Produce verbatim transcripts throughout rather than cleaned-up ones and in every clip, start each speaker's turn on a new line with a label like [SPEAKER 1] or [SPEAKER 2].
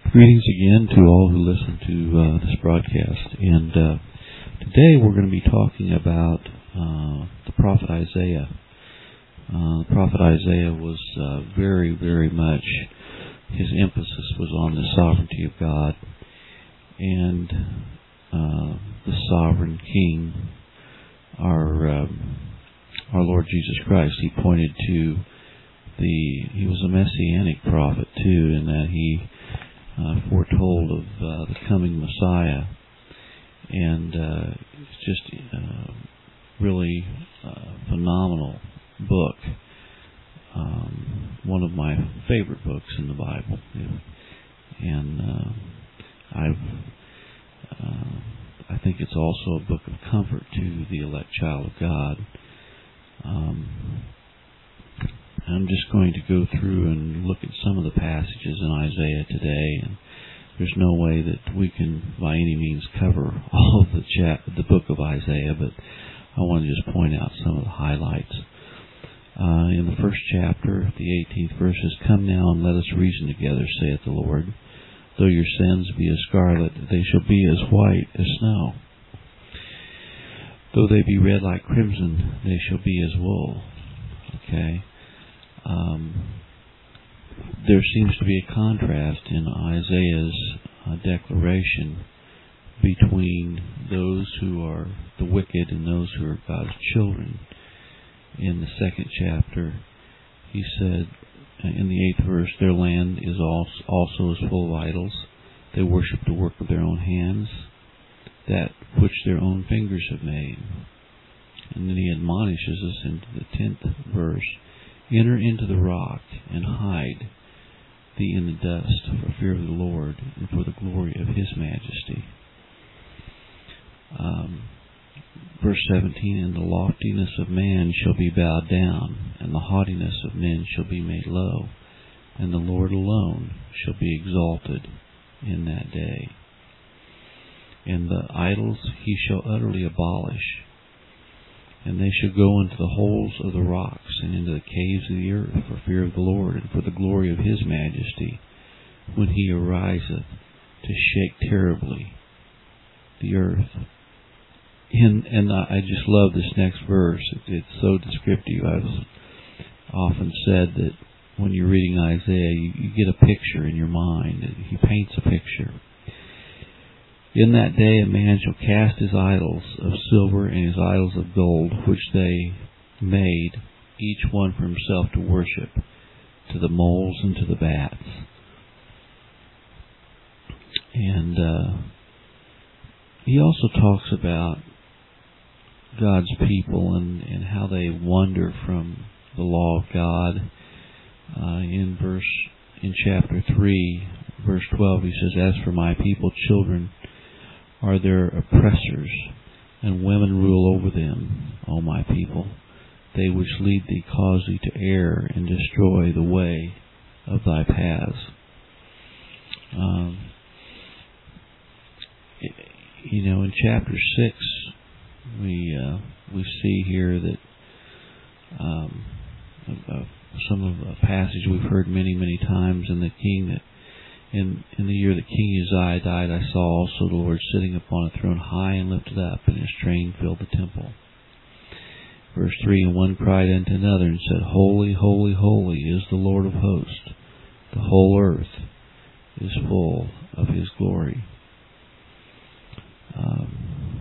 [SPEAKER 1] Greetings again to all who listen to uh, this broadcast. And uh, today we're going to be talking about uh, the prophet Isaiah. Uh, the prophet Isaiah was uh, very, very much, his emphasis was on the sovereignty of God and uh, the sovereign King, our um, our Lord Jesus Christ. He pointed to the, he was a messianic prophet too, in that he Uh, foretold of uh, the coming Messiah, and uh, it's just uh, really uh, phenomenal book. Um, one of my favorite books in the Bible, and uh, I've uh, I think it's also a book of comfort to the elect child of God. Um, I'm just going to go through and look at some of the passages in Isaiah today, and there's no way that we can by any means cover all of the cha- the book of Isaiah, but I want to just point out some of the highlights. Uh, in the first chapter, the eighteenth verse says, "Come now and let us reason together, saith the Lord. Though your sins be as scarlet, they shall be as white as snow. Though they be red like crimson, they shall be as wool." Okay. Um, there seems to be a contrast in Isaiah's uh, declaration between those who are the wicked and those who are God's children. In the second chapter, he said, in the eighth verse, "Their land is also is full of idols. They worship the work of their own hands, that which their own fingers have made." And then he admonishes us into the tenth verse, "Enter into the rock and hide thee in the dust for fear of the Lord and for the glory of his majesty." Um, verse seventeen, "And the loftiness of man shall be bowed down, and the haughtiness of men shall be made low, and the Lord alone shall be exalted in that day. And the idols he shall utterly abolish, and they shall go into the holes of the rocks and into the caves of the earth for fear of the Lord and for the glory of his majesty, when he ariseth to shake terribly the earth." And, and I just love this next verse. It's so descriptive. I've often said that when you're reading Isaiah, you, you get a picture in your mind. He paints a picture. "In that day a man shall cast his idols of silver and his idols of gold, which they made, each one for himself to worship, to the moles and to the bats." And uh, he also talks about God's people and, and how they wander from the law of God. Uh, in verse in chapter three, verse twelve, he says, "As for my people, children are their oppressors, and women rule over them, O my people. They which lead thee cause thee to err, and destroy the way of thy paths." Um, you know, in chapter six, we uh, we see here that um, uh, some of a passage we've heard many, many times in the king that In, in the year that King Uzziah died, I saw also the Lord sitting upon a throne high and lifted up, and his train filled the temple. Verse three, "And one cried unto another, and said, Holy, holy, holy is the Lord of hosts. The whole earth is full of his glory." Um,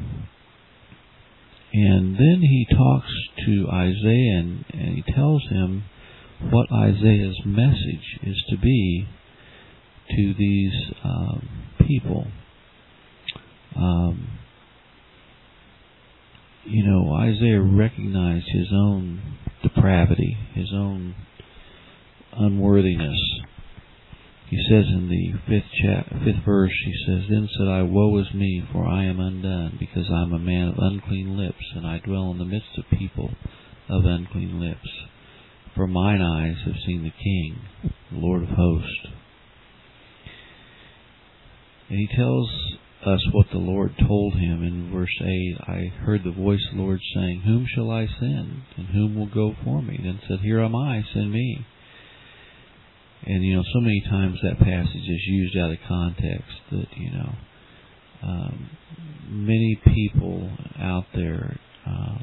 [SPEAKER 1] and then he talks to Isaiah, and, and he tells him what Isaiah's message is to be to these um, people. Um, you know, Isaiah recognized his own depravity, his own unworthiness. He says in the fifth chap- fifth verse, he says, "Then said I, Woe is me, for I am undone, because I am a man of unclean lips, and I dwell in the midst of people of unclean lips. For mine eyes have seen the King, the Lord of hosts." And he tells us what the Lord told him in verse eight, "I heard the voice of the Lord saying, Whom shall I send? And whom will go for me? Then said, Here am I, send me." And, you know, so many times that passage is used out of context that, you know, um, many people out there um,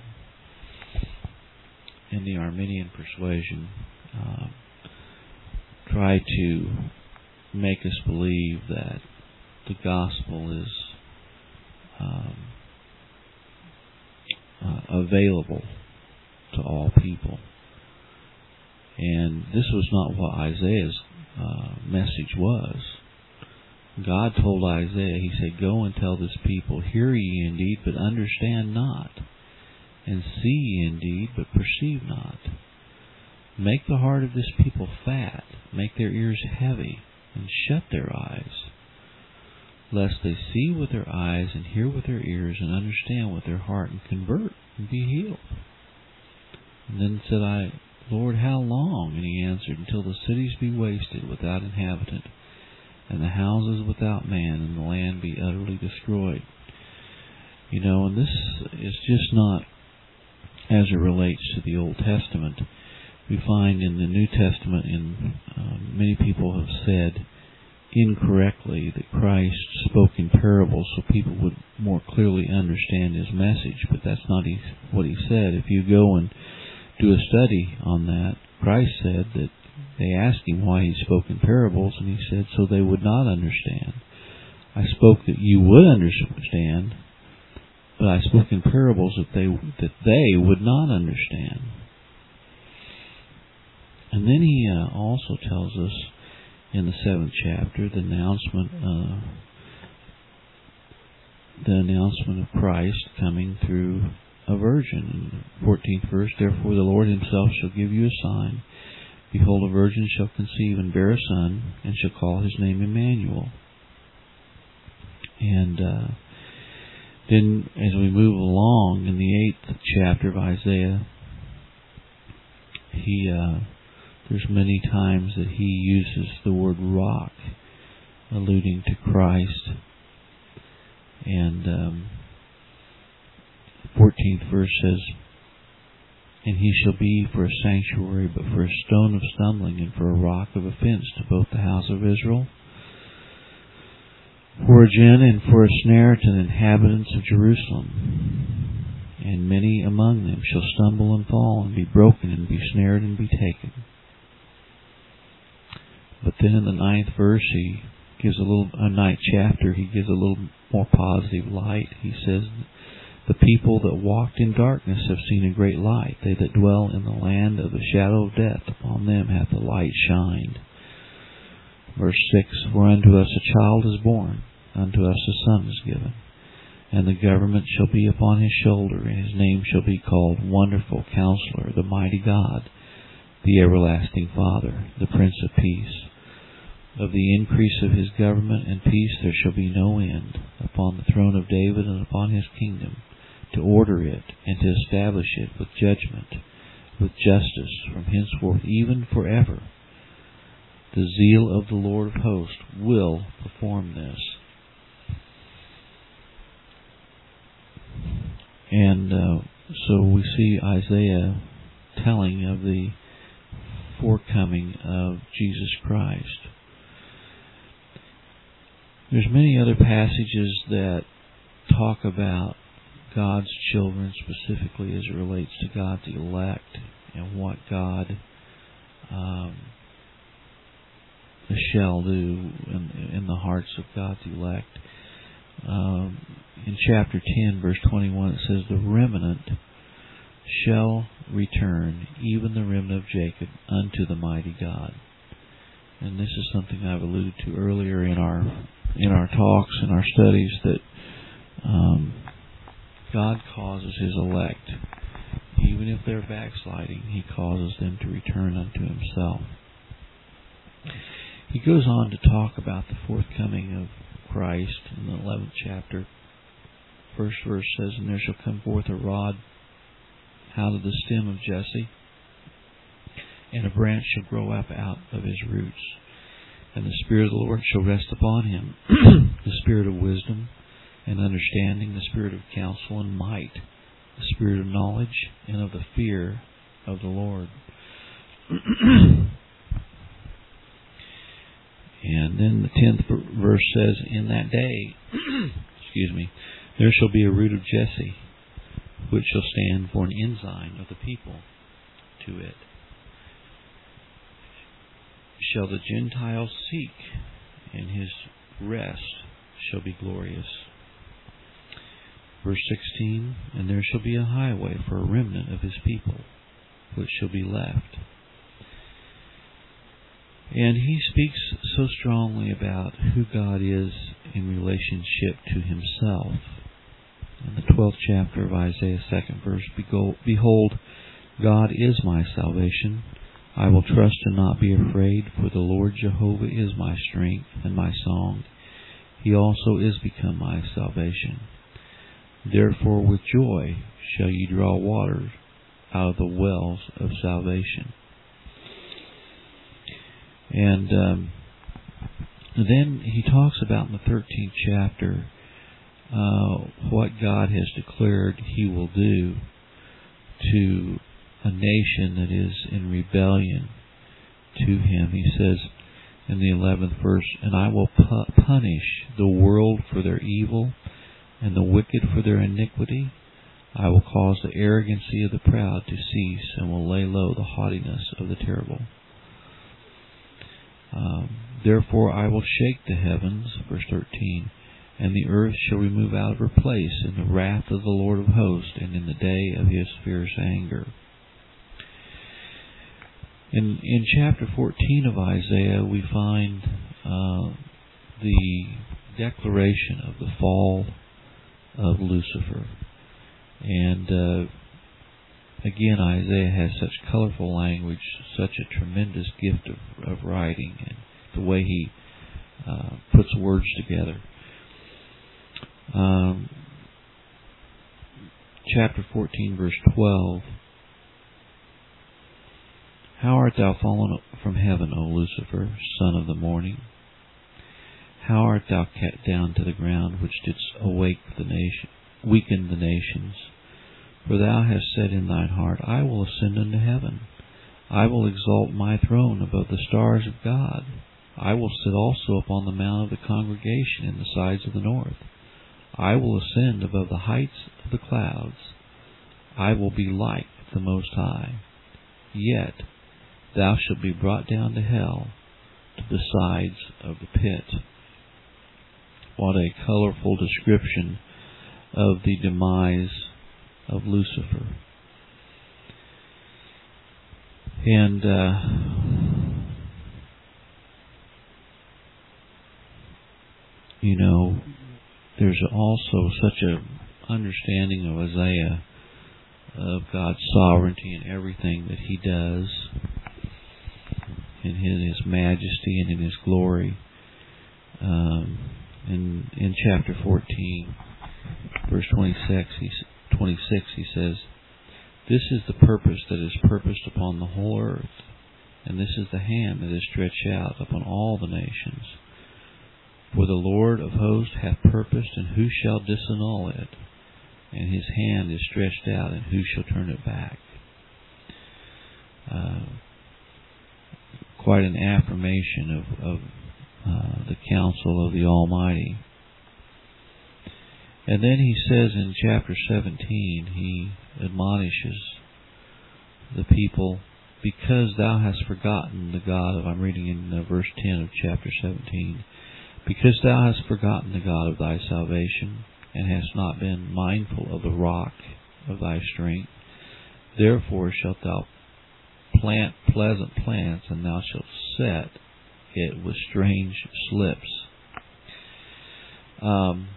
[SPEAKER 1] in the Arminian persuasion uh, try to make us believe that the gospel is um, uh, available to all people. And this was not what Isaiah's uh, message was. God told Isaiah, he said, "Go and tell this people, hear ye indeed, but understand not, and see ye indeed, but perceive not. Make the heart of this people fat, make their ears heavy, and shut their eyes, lest they see with their eyes, and hear with their ears, and understand with their heart, and convert, and be healed." And then said I, "Lord, how long?" And he answered, "Until the cities be wasted without inhabitant, and the houses without man, and the land be utterly destroyed." You know, and this is just not as it relates to the Old Testament. We find in the New Testament, in uh, many people have said incorrectly that Christ spoke in parables so people would more clearly understand his message, but that's not he, what he said. If you go and do a study on that, Christ said that they asked him why he spoke in parables, and he said, so they would not understand. I spoke that you would understand, but I spoke in parables that they that they would not understand. And then he uh, also tells us in the seventh chapter the announcement, uh, the announcement of Christ coming through a virgin. In the fourteenth verse, "Therefore the Lord himself shall give you a sign. Behold, a virgin shall conceive and bear a son, and shall call his name Emmanuel." And uh, then as we move along in the eighth chapter of Isaiah, he uh, there's many times that he uses the word rock, alluding to Christ. And um, fourteenth verse says, "And he shall be for a sanctuary, but for a stone of stumbling, and for a rock of offense to both the house of Israel, for a gin and for a snare to the inhabitants of Jerusalem. And many among them shall stumble and fall, and be broken, and be snared, and be taken." But then in the ninth verse, he gives a little, a ninth chapter, he gives a little more positive light. He says, "The people that walked in darkness have seen a great light. They that dwell in the land of the shadow of death, upon them hath the light shined." Verse six, "For unto us a child is born, unto us a son is given, and the government shall be upon his shoulder, and his name shall be called Wonderful Counselor, the Mighty God, the Everlasting Father, the Prince of Peace. Of the increase of his government and peace there shall be no end, upon the throne of David and upon his kingdom, to order it and to establish it with judgment, with justice, from henceforth even forever. The zeal of the Lord of hosts will perform this." And uh, so we see Isaiah telling of the forecoming of Jesus Christ. There's many other passages that talk about God's children, specifically as it relates to God's elect and what God um, shall do in, in the hearts of God's elect. Um, in chapter ten, verse twenty-one, it says, "The remnant shall return, even the remnant of Jacob, unto the mighty God." And this is something I've alluded to earlier in our in our talks and our studies, that um, God causes his elect, even if they're backsliding, he causes them to return unto himself. He goes on to talk about the forthcoming of Christ in the eleventh chapter. First verse says, "And there shall come forth a rod out of the stem of Jesse, and a branch shall grow up out of his roots. And the Spirit of the Lord shall rest upon him, the Spirit of wisdom and understanding, the Spirit of counsel and might, the Spirit of knowledge and of the fear of the Lord." And then the tenth verse says, in that day, excuse me, there shall be a root of Jesse, which shall stand for an ensign of the people. To it shall the Gentiles seek, and his rest shall be glorious. Verse sixteen, and there shall be a highway for a remnant of his people, which shall be left. And he speaks so strongly about who God is in relationship to himself. In the twelfth chapter of Isaiah, second verse, behold, God is my salvation. I will trust and not be afraid, for the Lord Jehovah is my strength and my song. He also is become my salvation. Therefore with joy shall ye draw water out of the wells of salvation. And um, then he talks about in the thirteenth chapter uh, what God has declared he will do to a nation that is in rebellion to him. He says in the eleventh verse, and I will pu- punish the world for their evil and the wicked for their iniquity. I will cause the arrogancy of the proud to cease, and will lay low the haughtiness of the terrible. Um, Therefore I will shake the heavens, verse thirteen, and the earth shall remove out of her place in the wrath of the Lord of hosts, and in the day of his fierce anger. In, in chapter fourteen of Isaiah, we find uh, the declaration of the fall of Lucifer. And uh, again, Isaiah has such colorful language, such a tremendous gift of, of writing, and the way he uh, puts words together. Um, chapter fourteen, verse twelve. How art thou fallen from heaven, O Lucifer, son of the morning? How art thou cut down to the ground, which didst awake the nation, weaken the nations? For thou hast said in thine heart, I will ascend unto heaven. I will exalt my throne above the stars of God. I will sit also upon the mount of the congregation in the sides of the north. I will ascend above the heights of the clouds. I will be like the Most High. Yet thou shalt be brought down to hell, to the sides of the pit. What a colorful description of the demise of Lucifer. And uh, you know, there's also such a understanding of Isaiah of God's sovereignty in everything that he does, in his majesty and in his glory. Um, in in chapter fourteen, verse twenty-six, he, twenty-six, he says, this is the purpose that is purposed upon the whole earth, and this is the hand that is stretched out upon all the nations. For the Lord of hosts hath purposed, and who shall disannul it? And his hand is stretched out, and who shall turn it back? Uh, quite an affirmation of, of uh, the counsel of the Almighty. And then he says in chapter seventeen, he admonishes the people, because thou hast forgotten the God of, I'm reading in uh, verse ten of chapter seventeen, because thou hast forgotten the God of thy salvation, and hast not been mindful of the rock of thy strength, therefore shalt thou plant pleasant plants, and thou shalt set it with strange slips. Um,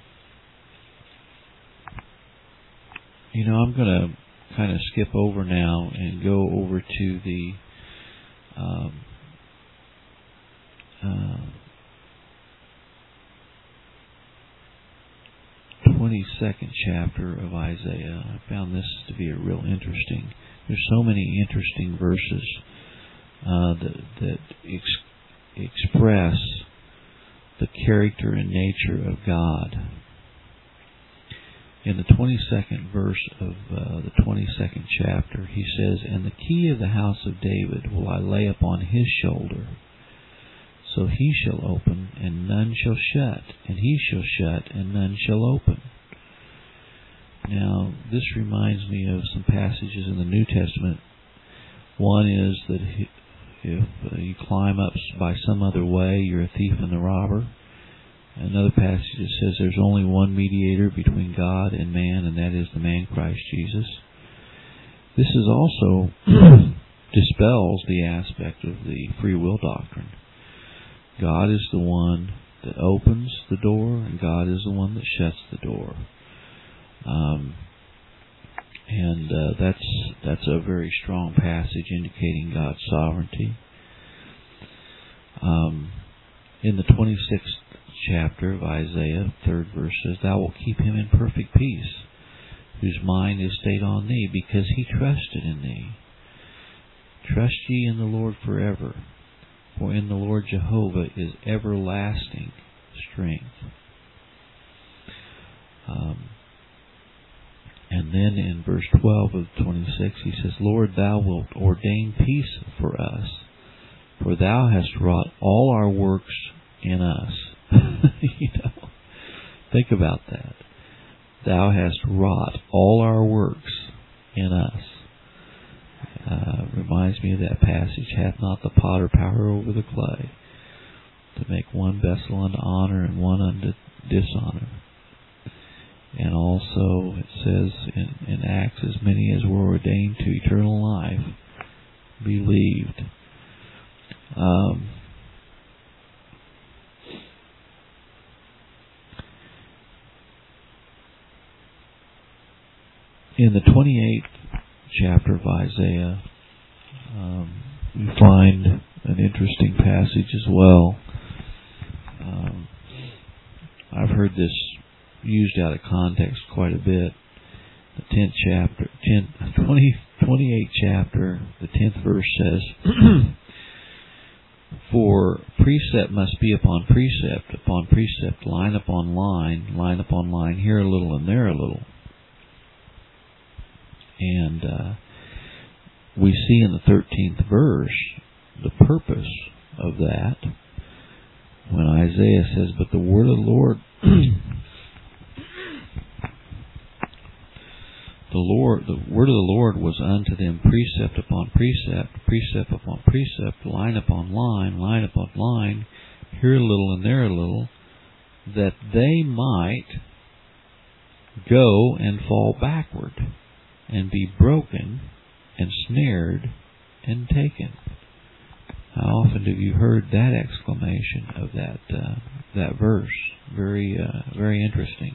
[SPEAKER 1] you know, I'm going to kind of skip over now and go over to the um, uh, twenty-second chapter of Isaiah. I found this to be a real interesting. There's so many interesting verses uh, that, that ex- express the character and nature of God. In the twenty-second verse of uh, the twenty-second chapter, he says, and the key of the house of David will I lay upon his shoulder. So he shall open, and none shall shut, and he shall shut, and none shall open. Now, this reminds me of some passages in the New Testament. One is that if you climb up by some other way, you're a thief and a robber. Another passage that says there's only one mediator between God and man, and that is the man Christ Jesus. This is also dispels the aspect of the free will doctrine. God is the one that opens the door, and God is the one that shuts the door. Um, and uh, that's that's a very strong passage indicating God's sovereignty. Um, in the twenty-sixth chapter of Isaiah, third verse says, "Thou wilt keep him in perfect peace, whose mind is stayed on thee, because he trusted in thee. Trust ye in the Lord forever, for in the Lord Jehovah is everlasting strength." Um, and then in verse twelve of twenty-six, he says, "Lord, thou wilt ordain peace for us, for thou hast wrought all our works in us." You know, think about that. Thou hast wrought all our works in us. Uh, reminds me of that passage, "Hath not the potter power over the clay, to make one vessel unto honor and one unto dishonor?" And also it says in, in Acts, "As many as were ordained to eternal life believed." Um, in the twenty-eighth chapter of Isaiah, um, we find an interesting passage as well. Um, I've heard this used out of context quite a bit. The tenth chapter, ten, twenty, twenty-eighth chapter, the tenth verse says, "For precept must be upon precept, upon precept, line upon line, line upon line, here a little and there a little." And uh, we see in the thirteenth verse the purpose of that, when Isaiah says, "But the word of the Lord, the Lord, the word of the Lord was unto them precept upon precept, precept upon precept, line upon line, line upon line, here a little and there a little, that they might go and fall backward, and be broken, and snared, and taken." How often have you heard that exclamation of that uh, that verse? Very, uh, very interesting.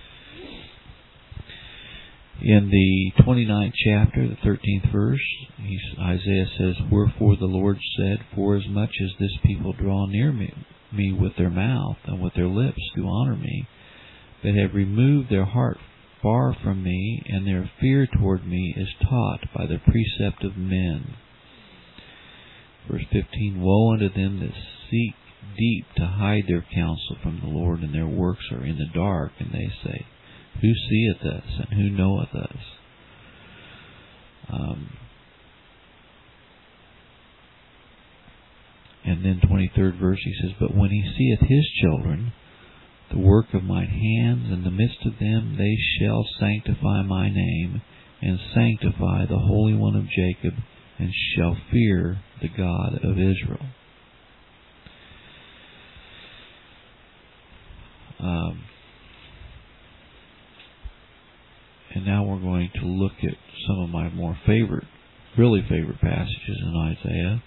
[SPEAKER 1] In the twenty-ninth chapter, the thirteenth verse, he, Isaiah says, "Wherefore the Lord said, Forasmuch as this people draw near me, me with their mouth, and with their lips do honor me, but have removed their heart far from me, and their fear toward me is taught by the precept of men." Verse fifteen, "Woe unto them that seek deep to hide their counsel from the Lord, and their works are in the dark, and they say, Who seeth us, and who knoweth us?" Um, and then twenty-third verse, he says, "But when he seeth his children, the work of mine hands, in the midst of them they shall sanctify my name, and sanctify the Holy One of Jacob, and shall fear the God of Israel." Um, and now we're going to look at some of my more favorite, really favorite passages in Isaiah.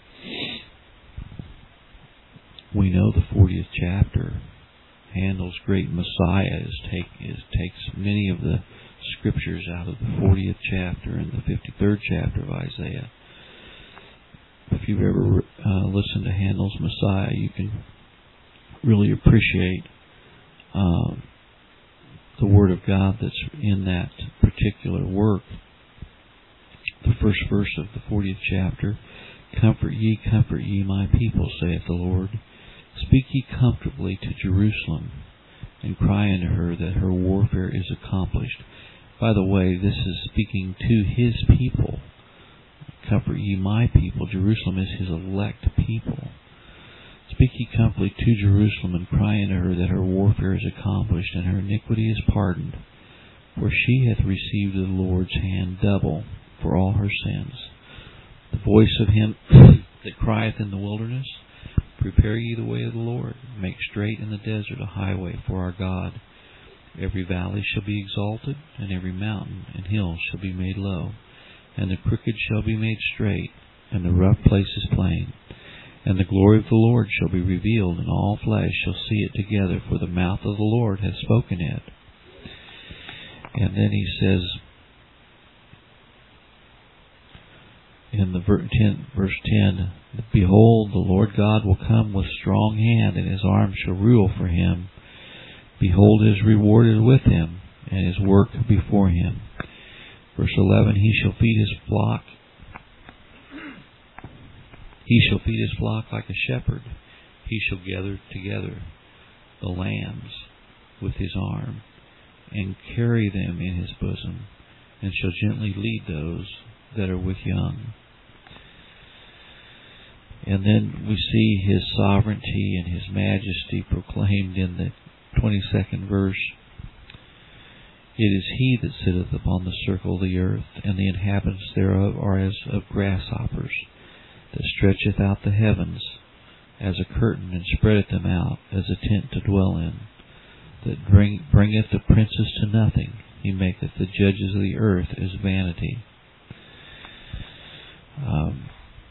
[SPEAKER 1] We know the fortieth chapter, Handel's great Messiah, is take, is, takes many of the scriptures out of the fortieth chapter and the fifty-third chapter of Isaiah. If you've ever uh, listened to Handel's Messiah, you can really appreciate uh, the Word of God that's in that particular work. The first verse of the fortieth chapter, "Comfort ye, comfort ye, my people, saith the Lord. Speak ye comfortably to Jerusalem, and cry unto her that her warfare is accomplished." By the way, this is speaking to His people. "Comfort ye my people." Jerusalem is His elect people. Speak ye comfortably to Jerusalem, and cry unto her that her warfare is accomplished, and her iniquity is pardoned. For she hath received of the Lord's hand double for all her sins. The voice of him that crieth in the wilderness, Prepare ye the way of the Lord, make straight in the desert a highway for our God. Every valley shall be exalted, and every mountain and hill shall be made low, and the crooked shall be made straight, and the rough places plain. And the glory of the Lord shall be revealed, and all flesh shall see it together, for the mouth of the Lord hath spoken it. And then he says, in the verse ten, Behold, the Lord God will come with strong hand, and his arm shall rule for him. Behold, his reward is with him, and his work before him. Verse eleven, He shall feed his flock. He shall feed his flock like a shepherd. He shall gather together the lambs with his arm, and carry them in his bosom, and shall gently lead those that are with young. And then we see his sovereignty and his majesty proclaimed in the twenty-second verse. It is he that sitteth upon the circle of the earth, and the inhabitants thereof are as of grasshoppers, that stretcheth out the heavens as a curtain, and spreadeth them out as a tent to dwell in, that bring, bringeth the princes to nothing. He maketh the judges of the earth as vanity. Um,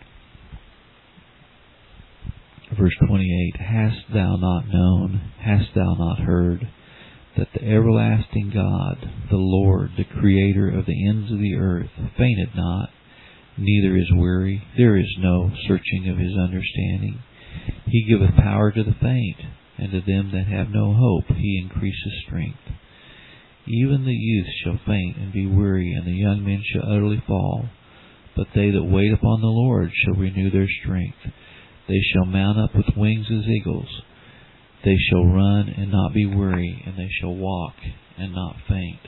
[SPEAKER 1] verse twenty-eight, Hast thou not known, hast thou not heard, that the everlasting God, the Lord, the Creator of the ends of the earth, fainteth not, neither is weary. There is no searching of his understanding. He giveth power to the faint, and to them that have no hope he increaseth strength. Even the youth shall faint and be weary, and the young men shall utterly fall. But they that wait upon the Lord shall renew their strength. They shall mount up with wings as eagles. They shall run and not be weary, and they shall walk and not faint.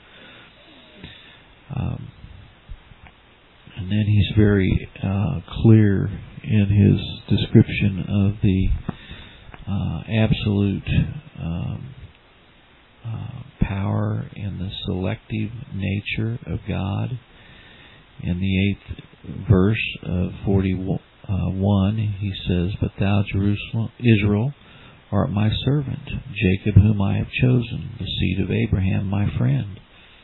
[SPEAKER 1] Um, and then he's very uh, clear in his description of the uh, absolute um, uh, power and the selective nature of God. In the eighth verse of forty-one, he says, But thou, Jerusalem, Israel, art my servant, Jacob whom I have chosen, the seed of Abraham my friend.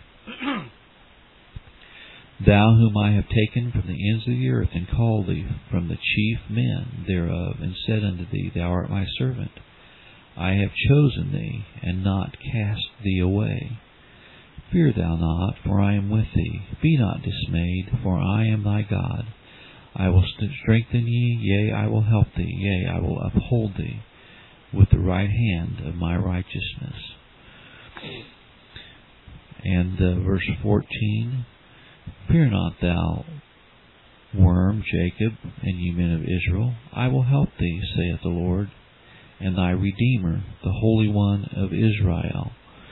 [SPEAKER 1] Thou whom I have taken from the ends of the earth, and called thee from the chief men thereof, and said unto thee, Thou art my servant. I have chosen thee, and not cast thee away. Fear thou not, for I am with thee. Be not dismayed, for I am thy God. I will strengthen thee, yea, I will help thee, yea, I will uphold thee with the right hand of my righteousness. And uh, verse fourteen, Fear not thou, worm, Jacob, and ye men of Israel. I will help thee, saith the Lord, and thy Redeemer, the Holy One of Israel.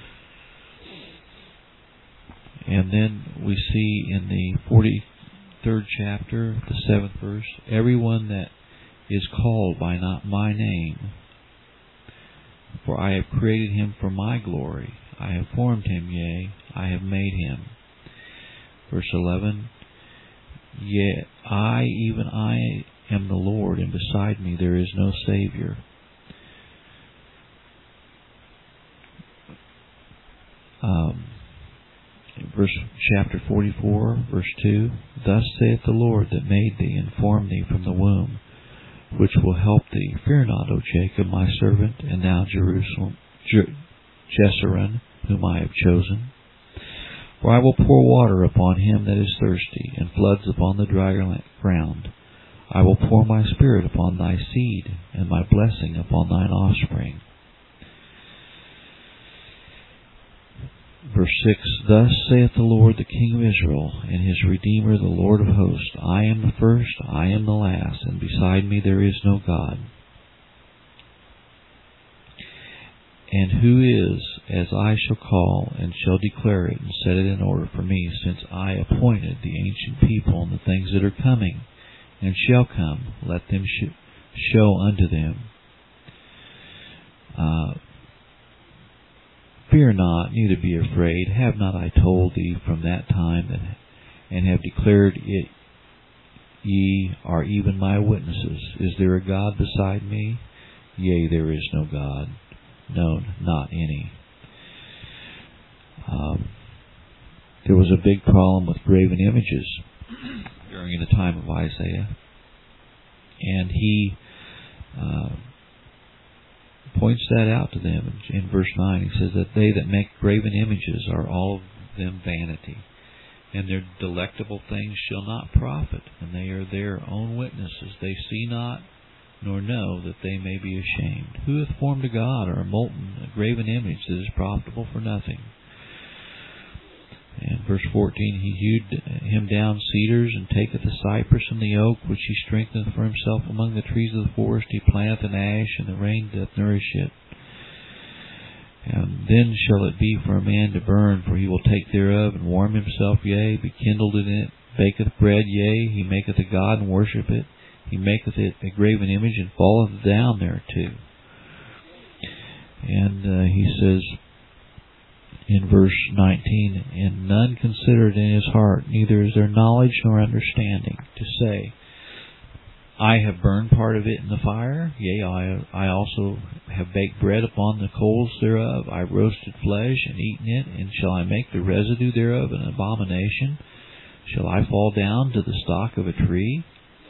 [SPEAKER 1] And then we see in the forty-third chapter, the seventh verse, Everyone that is called by not my name, for I have created him for my glory. I have formed him, yea, I have made him. Verse eleven, Yet I, even I, am the Lord, and beside me there is no Savior. Um, verse chapter forty-four, verse two, Thus saith the Lord that made thee, and formed thee from the womb, which will help thee. Fear not, O Jacob, my servant, and thou, Jerusalem, Je- Jeshurun, whom I have chosen. For I will pour water upon him that is thirsty, and floods upon the dry ground. I will pour my spirit upon thy seed, and my blessing upon thine offspring. Verse six, Thus saith the Lord, the King of Israel, and his Redeemer, the Lord of hosts, I am the first, I am the last, and beside me there is no God. And who is, as I shall call, and shall declare it, and set it in order for me, since I appointed the ancient people and the things that are coming, and shall come, let them sh- show unto them. Uh, Fear not, neither be afraid. Have not I told thee from that time, that, and have declared it? Ye are even my witnesses. Is there a God beside me? Yea, there is no God, no, not any. Um, there was a big problem with graven images during the time of Isaiah, and he uh, points that out to them in, in verse nine. He says that they that make graven images are all of them vanity, and their delectable things shall not profit, and they are their own witnesses. They see not, nor know that they may be ashamed. Who hath formed a god or a molten, a graven image that is profitable for nothing? And verse fourteen, he hewed him down cedars, and taketh the cypress and the oak, which he strengtheneth for himself among the trees of the forest. He planteth an ash, and the rain doth nourish it. And then shall it be for a man to burn, for he will take thereof, and warm himself, yea, be kindled in it, baketh bread, yea, he maketh a god, and worship it. He maketh it a graven image, and falleth down thereto. And uh, he says in verse nineteen, and none considered in his heart, neither is there knowledge nor understanding, to say, I have burned part of it in the fire, yea, I, I also have baked bread upon the coals thereof, I have roasted flesh and eaten it, and shall I make the residue thereof an abomination? Shall I fall down to the stock of a tree?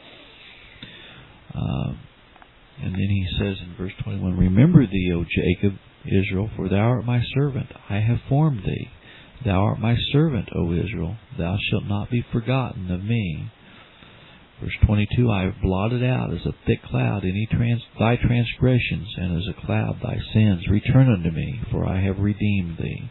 [SPEAKER 1] Uh, and then he says in verse twenty-one, Remember thee, O Jacob, Israel, for thou art my servant. I have formed thee. Thou art my servant, O Israel. Thou shalt not be forgotten of me. Verse twenty-two, I have blotted out as a thick cloud any trans- thy transgressions, and as a cloud thy sins. Return unto me, for I have redeemed thee.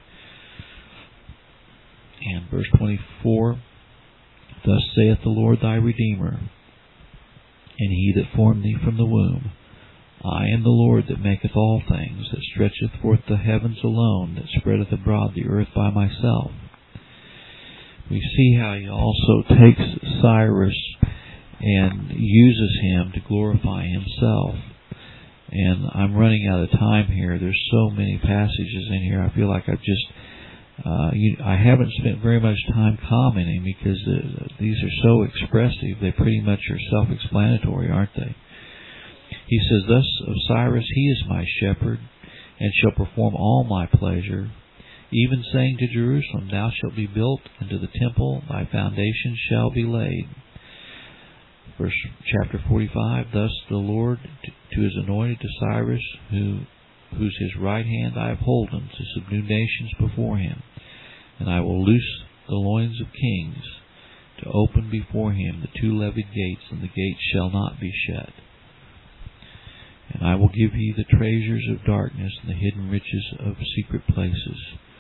[SPEAKER 1] And verse twenty-four, Thus saith the Lord thy Redeemer, and he that formed thee from the womb. I am the Lord that maketh all things, that stretcheth forth the heavens alone, that spreadeth abroad the earth by myself. We see how he also takes Cyrus and uses him to glorify himself. And I'm running out of time here. There's so many passages in here. I feel like I've just uh, you, I haven't spent very much time commenting, because uh, these are so expressive. They pretty much are self-explanatory, aren't they? He says, Thus of Cyrus, he is my shepherd, and shall perform all my pleasure, even saying to Jerusalem, Thou shalt be built, and to the temple thy foundation shall be laid. Verse chapter forty-five, Thus the Lord to, to his anointed, to Cyrus, who whose his right hand I have holden, to subdue nations before him. And I will loose the loins of kings, to open before him the two levied gates, and the gates shall not be shut. And I will give ye the treasures of darkness, and the hidden riches of secret places.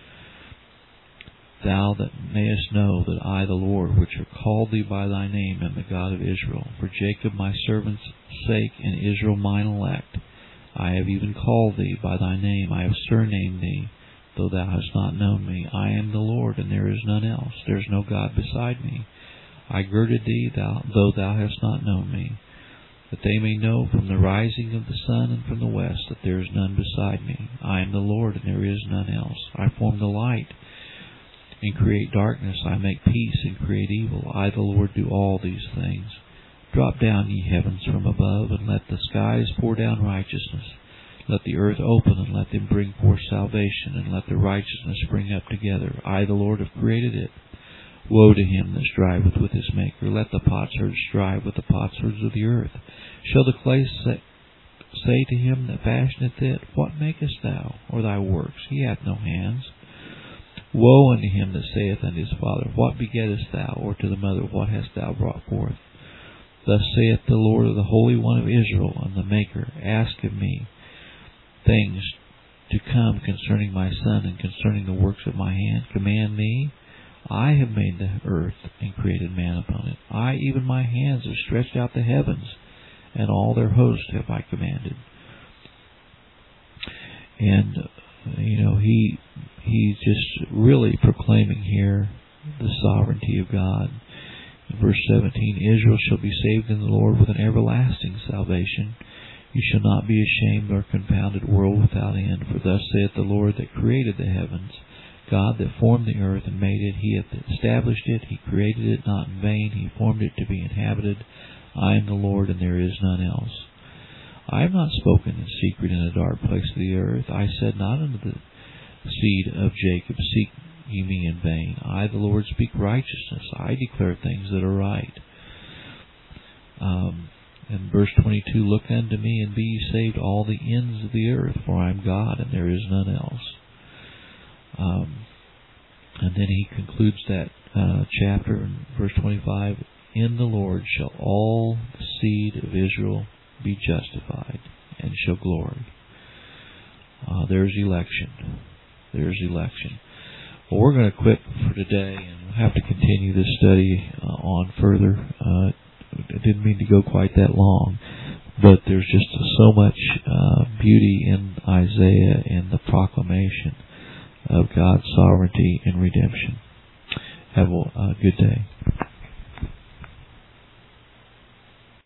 [SPEAKER 1] Thou that mayest know that I, the Lord, which have called thee by thy name, am the God of Israel. For Jacob my servant's sake, and Israel mine elect, I have even called thee by thy name. I have surnamed thee, though thou hast not known me. I am the Lord, and there is none else. There is no God beside me. I girded thee, thou, though thou hast not known me, that they may know from the rising of the sun and from the west that there is none beside me. I am the Lord, and there is none else. I form the light and create darkness. I make peace and create evil. I, the Lord, do all these things. Drop down, ye heavens, from above, and let the skies pour down righteousness. Let the earth open, and let them bring forth salvation, and let the righteousness spring up together. I, the Lord, have created it. Woe to him that striveth with his Maker. Let the potsherds strive with the potsherds of the earth. Shall the clay say, say to him that fashioneth it, What makest thou, or thy works? He hath no hands. Woe unto him that saith unto his father, What begettest thou? Or to the mother, What hast thou brought forth? Thus saith the Lord of the Holy One of Israel, and the Maker, Ask of me things to come concerning my son, and concerning the works of my hand. Command me. I have made the earth, and created man upon it. I, even my hands, have stretched out the heavens, and all their host have I commanded. And, you know, he he's just really proclaiming here the sovereignty of God. Verse seventeen, Israel shall be saved in the Lord with an everlasting salvation. You shall not be ashamed nor confounded, world without end. For thus saith the Lord that created the heavens, God that formed the earth and made it. He hath established it. He created it not in vain. He formed it to be inhabited. I am the Lord, and there is none else. I have not spoken in secret in a dark place of the earth. I said not unto the seed of Jacob, Seek ye me in vain. I, the Lord, speak righteousness. I declare things that are right. Um, and verse twenty-two, Look unto me, and be ye saved, all the ends of the earth, for I am God, and there is none else. Um, and then he concludes that uh, chapter in verse twenty-five, In the Lord shall all the seed of Israel be justified, and shall glory. Uh, there's election. There's election. Well, we're going to quit for today, and we'll have to continue this study uh, on further. Uh, I didn't mean to go quite that long, but there's just so much uh, beauty in Isaiah and the proclamation of God's sovereignty and redemption. Have a uh, good day.